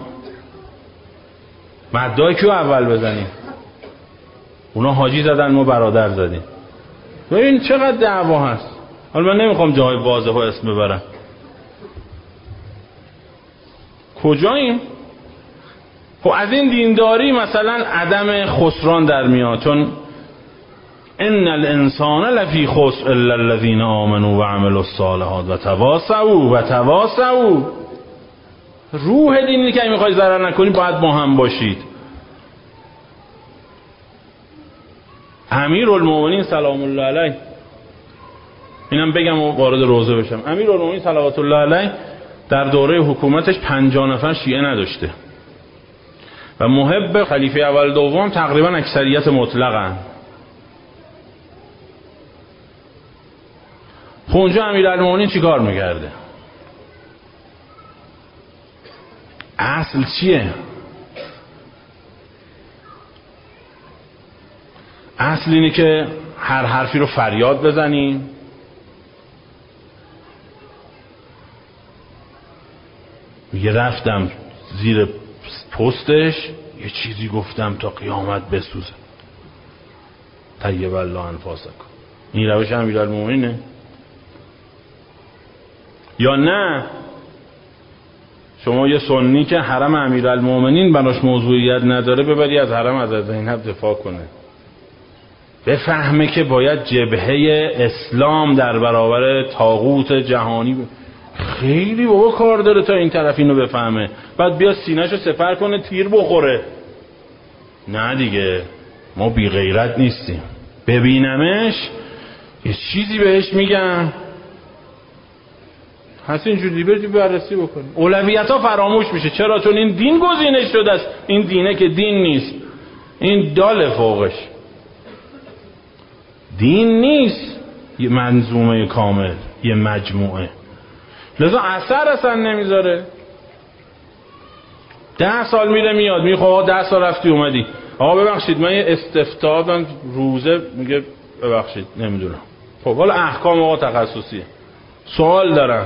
مدای کیو اول بزنیم؟ اونا حاجی زدن، ما برادر زدیم. ببین چقدر دعوا هست. حالا من نمیخوام جای واضح و اسم ببرم. کجاییم؟ خب از این دینداری مثلا عدم خسران در میاد، چون ان الانسان لفی خسر الا الذين آمنوا وعملوا الصالحات وتواصوا. روح دینی که میخوای ضرر نکنی باید با هم باشید. امیرالمومنین سلام الله علیه، اینم بگم و وارد روزه بشم، امیرالمومنین صلوات الله علیه در دوره حکومتش 50 نفر شیعه نداشته و محب خلیفه اول دوم تقریبا اکثریت مطلقن. اونجا امیرالمومنین چیکار میکرده؟ اصل چیه؟ اصل اینه که هر حرفی رو فریاد بزنیم، میگه رفتم زیر پستش یه چیزی گفتم تا قیامت بسوزه. طیب الله انفاسکم. این روش امیرالمومنینه؟ یا نه شما یه سنی که حرم امیرالمومنین براش موضوعیت نداره ببری از حرم حضرت زینب دفاع کنه، بفهمه که باید جبهه اسلام در برابر طاغوت جهانی خیلی بابا کار داره تا این طرف اینو بفهمه، بعد بیا سینه‌شو سپر کنه تیر بخوره. نه دیگه، ما بی غیرت نیستیم. ببینمش یه چیزی بهش میگم، هست اینجوری بردی بررسی بکنی. اولویت ها فراموش میشه. چرا؟ چون این دین گزینش شده است. این دینه که دین نیست، این دال فوقش دین نیست، یه منظومه کامل، یه مجموعه، لذا اثر نمیذاره. 10 سال میره میاد، میگه خب 10 سال رفتی اومدی، آقا ببخشید من یه استفتاء دادم روزه، میگه ببخشید نمیدونم. خب حالا احکام آقا تخصصیه، سوال دارم.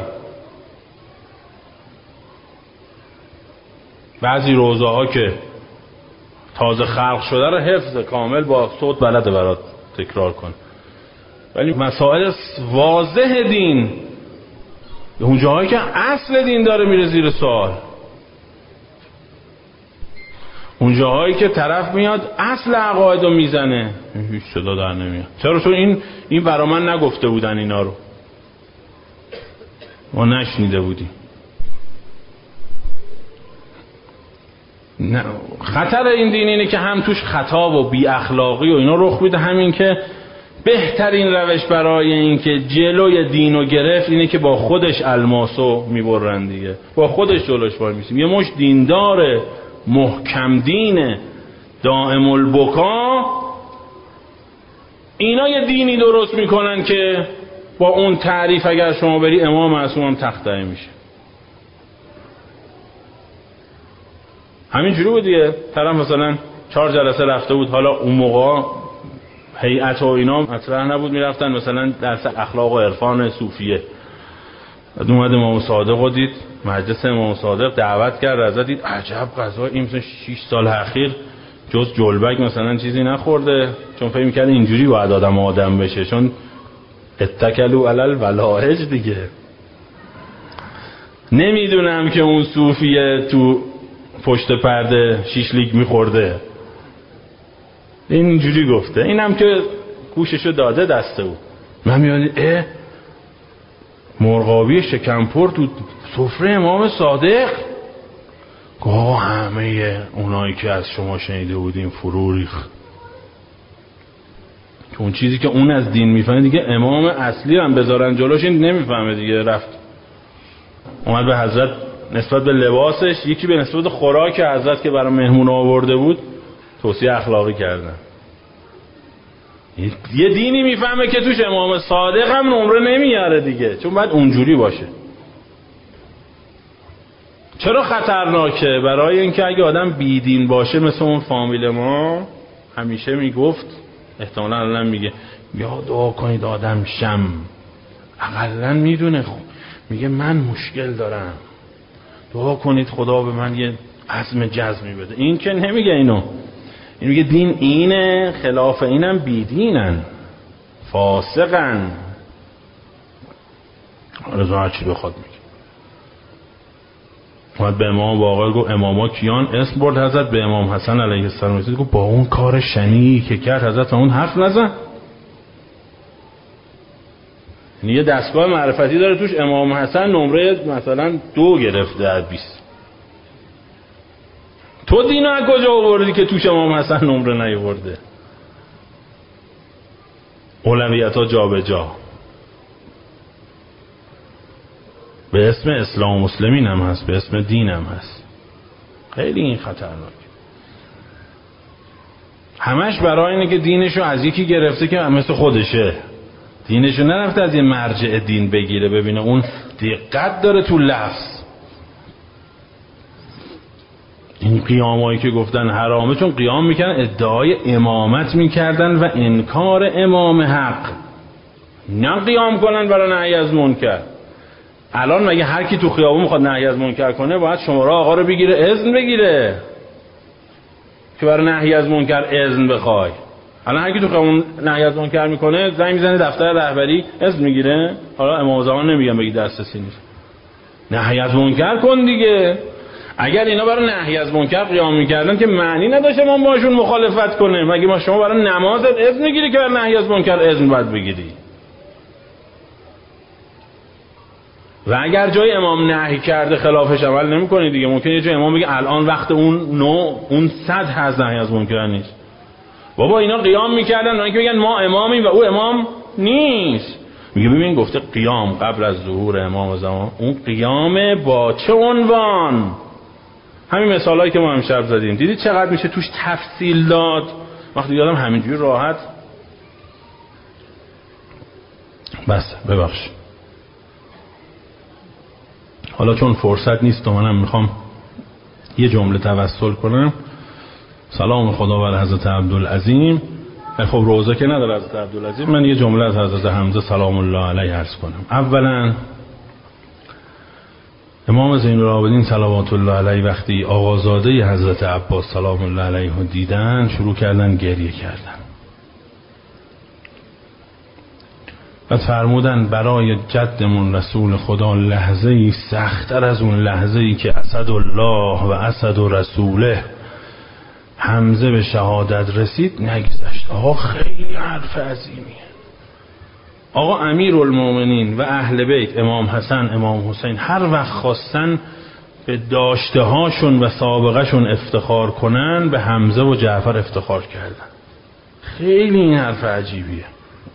بعضی روزه ها که تازه خلق شده رو حفظ کامل با صوت بلده برات تکرار کن، ولی مسائل واضح دین، اون جاهایی که اصل دین داره میره زیر سوال، اون جاهایی که طرف میاد اصل عقاید رو میزنه هیچ صدا در نمیاد. چرا؟ چون این برا من نگفته بودن، اینا رو ما نشنیده بودیم. نه. خطر این دین اینه که هم توش خطا و بی اخلاقی و اینا رخ میده، همین که بهترین روش برای این که جلوی دینو گرفت اینه که با خودش الماسو میبرن دیگه، با خودش جلوش وای میسیم. یه مش دیندار محکم دینه دائم البکا، اینا یه دینی درست میکنن که با اون تعریف اگر شما بری امام معصوم هم تخطئه میشه. همینجوری بود دیگه. طرف مثلا 4 جلسه رفته بود، حالا اون موقع هیئت و اینا مطرح نبود، میرفتن مثلا درس اخلاق و عرفان صوفیه، بعد اومد امام صادق رو دید، مجلس امام صادق دعوت کرد، رضا دید عجب غذا، این مثلا 6 سال اخیر جز جلبک مثلا چیزی نخورده، چون فکر می‌کرد اینجوری باید آدم بشه، چون اتکلوا علی الولائج دیگه. نمیدونم که اون صوفیه تو پشت پرده شیشلیک میخورده، اینجوری گفته، اینم که گوششو داده دسته او. من میاد مرغابی شکمپر تو سفره امام صادق، گاه همه اونایی که از شما شنیده بودیم فرو ریخت. اون چیزی که اون از دین میفهمه دیگه امام اصلی هم بذارن جلوش این نمیفهمه دیگه. رفت اومد به حضرت نسبت به لباسش، یکی به نسبت خوراک حضرت که برای مهمون آورده بود توصیه اخلاقی کردن. یه دینی میفهمه که توش امام صادق هم نمره نمیاره دیگه، چون باید اونجوری باشه. چرا خطرناکه؟ برای اینکه اگه آدم بیدین باشه مثل اون فامیل ما همیشه میگفت، احتمالا الان میگه یا دعا کنید آدم شم، اقلا میدونه میگه من مشکل دارم، دعا کنید خدا به من یه عزم جزمی بده. این که نمیگه اینو، این میگه دین اینه، خلاف اینم بیدینن، فاسقن. رضا هرچی بخواد میگه. اومد به امام باقر گفت اماما کیان؟ اسم برد حضرت به امام حسن علیه السلام، گفت با اون کار شنیعی که کرد حضرت اون حرف نزن. یه دستگاه معرفتی داره توش امام حسن نمره مثلا 2 گرفته از 20. تو دینو از کجا آوردی که توش امام حسن نمره نیاورده؟ اولویت ها جا به جا. به اسم اسلام و مسلمین هم هست، به اسم دین هم هست. خیلی این خطرناک. همش برای اینه که دینشو از یکی گرفته که مثل خودشه، دینشو نرفته از یه مرجع دین بگیره، ببینه اون دقت داره تو لفظ. این قیامایی که گفتن حرامه چون قیام میکردن ادعای امامت میکردن و انکار امام حق، نه قیام کنن برای نهی از منکر. الان مگه هر کی تو خیابون میخواد نهی از منکر کنه باید شماره آقا رو بگیره، اذن بگیره که برای نهی از منکر اذن بخوای؟ الان هر کی تو خیابون نهی از منکر میکنه زنگ میزنه دفتر رهبری اذن میگیره. حالا امام زمان نمیگم بگی دسترسی نیست. نهی از منکر کن دیگه. اگر اینا برای نهی از منکر قیام میکردن که معنی نداشته ما باشون مخالفت کنه. مگه ما شما برای نمازت اذن میگیری که برای نهی از منکر اذن باید بگیری؟ و اگر جای امام نهی کرده خلافش عمل نمی‌کنی دیگه. ممکنه یه جای امام بگه الان وقت اون 100 هست نهی از منکر نیست. بابا اینا قیام میکردن اونایی که بگن ما امامیم و او امام نیست. میگه ببین گفته قیام قبل از ظهور امام زمان. اون قیام با چه عنوان؟ همین مثالایی که ما امشب زدیم دیدید چقدر میشه توش تفصیل داد. وقتی یادم همینجوری راحت بس ببخش. حالا چون فرصت نیست و منم میخوام یه جمله توسل کنم. سلام خدا بر حضرت عبدالعظیم. خب روزه که نداره حضرت عبدالعظیم، من یه جمله از حضرت حمزه سلام الله علیه عرض کنم. اولا امام زین العابدین صلوات الله علیه وقتی آقازاده حضرت عباس سلام الله علیه رو دیدن شروع کردن گریه کردن. و فرمودن برای جدمون رسول خدا لحظه‌ای سخت‌تر از اون لحظه‌ای که اسد الله و اسد رسوله حمزه به شهادت رسید نگذشت. آقا خیلی حرف عظیمیه. آقا امیرالمومنین و اهل بیت امام حسن امام حسین هر وقت خواستن به داشته هاشون و سابقه شون افتخار کنن به حمزه و جعفر افتخار کردن. خیلی این حرف عجیبیه.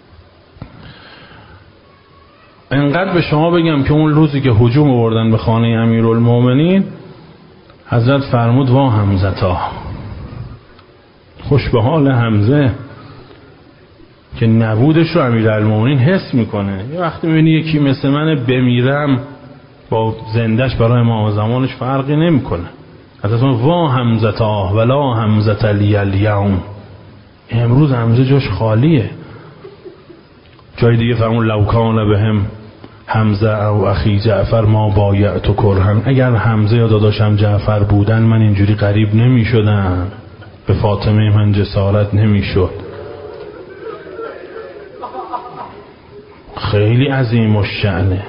انقدر به شما بگم که اون روزی که هجوم آوردن به خانه امیرالمومنین حضرت فرمود وا حمزه تا خوش به حال حمزه که نبودش رو امیرالمومنین حس میکنه. یه وقتی میبینی یکی مثل من بمیرم با زندش برای امام زمانش فرقی نمیکنه. حضرت وا حمزه تا ولا حمزه لی الیوم. امروز حمزه جاش خالیه. جای دیگه فرمون لو کان بهم حمزه او اخی جعفر ما بایعت کرهن. اگر حمزه یا داداشم جعفر بودن من اینجوری قریب نمی شدم، به فاطمه من جسارت نمی شد. خیلی عظیم الشأنه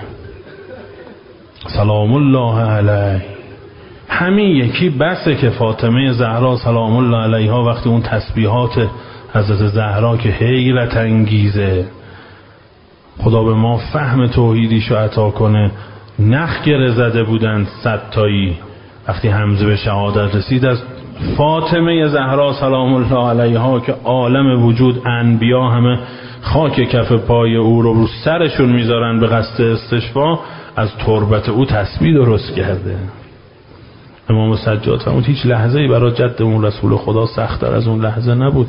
سلام الله علیه. همین یکی بسه که فاطمه زهرا سلام الله علیها وقتی اون تسبیحات حضرت زهرا که حیرت انگیزه، خدا به ما فهم توحیدیشو عطا کنه، نخ گره زده بودن 100 تایی. وقتی حمزه به شهادت رسید از فاطمه زهرا سلام الله علیها که عالم وجود انبیا همه خاک کف پای او رو سرشون میذارن به قصد استشفا، از تربت او تسبیح درست کرده. امام سجاد فرمود هیچ لحظه‌ای برای جدمون رسول خدا سخت‌تر از اون لحظه نبود.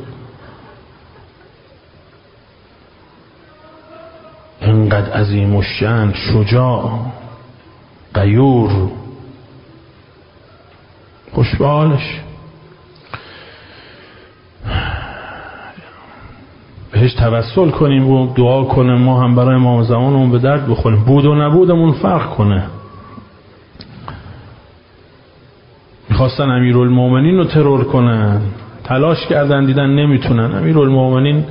انقدر عظیم الشأن، شجاع، غیور، خوش به حالش. بهش توسل کنیم و دعا کنیم ما هم برای امام زمانمون به درد بخوریم. بود و نبودمون فرق کنه. میخواستن امیرالمومنین رو ترور کنن، تلاش کردن دیدن نمیتونن. امیرالمومنین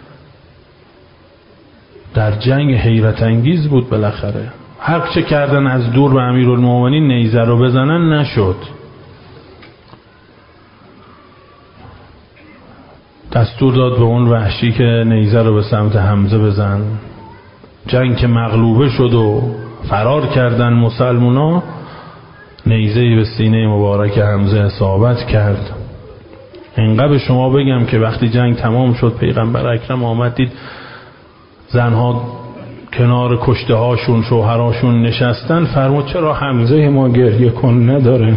در جنگ حیرت انگیز بود. بالاخره هر چه کردن از دور به امیرالمومنین نیزه رو بزنن نشد. دستور داد به اون وحشی که نیزه رو به سمت حمزه بزن. جنگ که مغلوبه شد و فرار کردن مسلمونا، نیزه‌ای به سینه مبارک حمزه اصابت کرد. اینقدر به شما بگم که وقتی جنگ تمام شد پیغمبر اکرم آمد دید زنها کنار کشته هاشون شوهراشون نشستن، فرمود چرا حمزه ما گریه کن نداره؟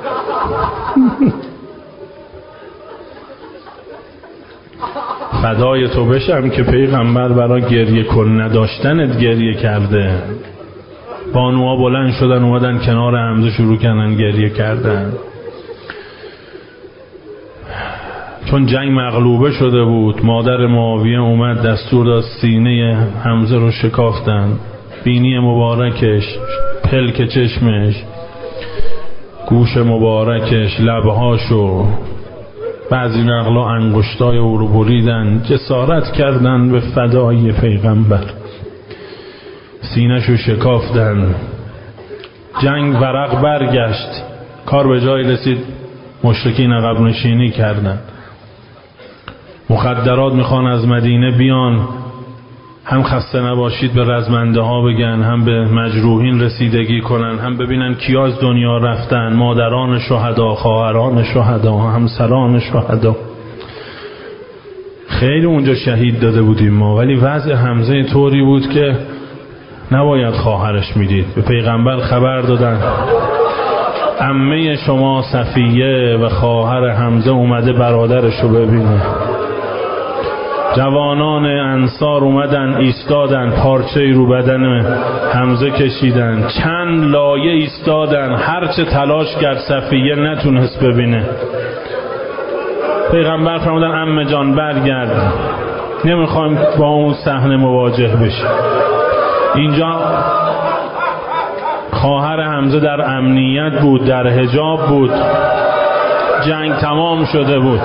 فدای تو بشم که پیغمبر برای گریه کن نداشتنت گریه کرده. بانوها بلند شدن اومدن کنار حمزه شروع کردن گریه کردن. چون جنگ مغلوبه شده بود مادر معاویه اومد دستور داد سینه حمزه رو شکافتن، بینی مبارکش، پلک چشمش، گوش مبارکش، لبهاشو، بعضی نقلا انگشتای او رو بریدن، جسارت کردن به فدای پیغمبر، سینه‌شو شکافتن. جنگ ورق برگشت، کار به جای رسید، مشرکین عقب نشینی کردن. مخدرات میخوان از مدینه بیان، هم خسته نباشید به رزمنده ها بگن، هم به مجروحین رسیدگی کنن، هم ببینن کیا از دنیا رفتن، مادران شهدا، خواهران شهدا، همسران شهدا. خیلی اونجا شهید داده بودیم ما، ولی وضع حمزه طوری بود که نباید خواهرش میدید. به پیغمبر خبر دادن عمه شما صفیه و خواهر حمزه اومده برادرشو ببینه. جوانان انصار اومدن ایستادن، پارچه رو بدن حمزه کشیدن، چند لایه ایستادن، هرچه تلاش کرد صفیه نتونست ببینه. پیغمبر فرمودن عمه جان برگرد، نمیخوایم با اون صحنه مواجه بشیم. اینجا خواهر حمزه در امنیت بود، در حجاب بود، جنگ تمام شده بود.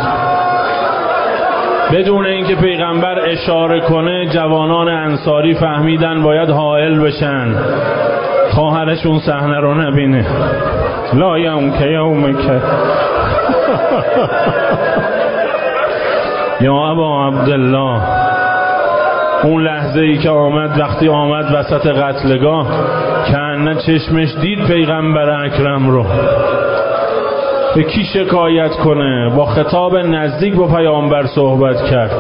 بدون اینکه پیغمبر اشاره کنه جوانان انصاری فهمیدن باید حائل بشن، خواهرش اون صحنه رو نبینه. لا یوم که یوم که یا ابا عبدالله. اون لحظه ای که وقتی آمد وسط قتلگاه، کنه چشمش دید پیغمبر اکرم رو. به کی شکایت کنه؟ با خطاب نزدیک با پیامبر صحبت کرد،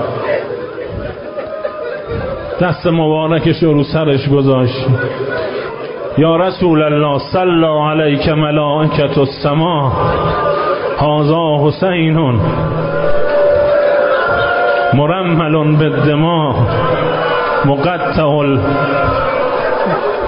دست مبارکش رو سرش گذاشت. یا رسول الله صلی علیک ملائکة السما، هذا حسین مرمل بالدماء مقطع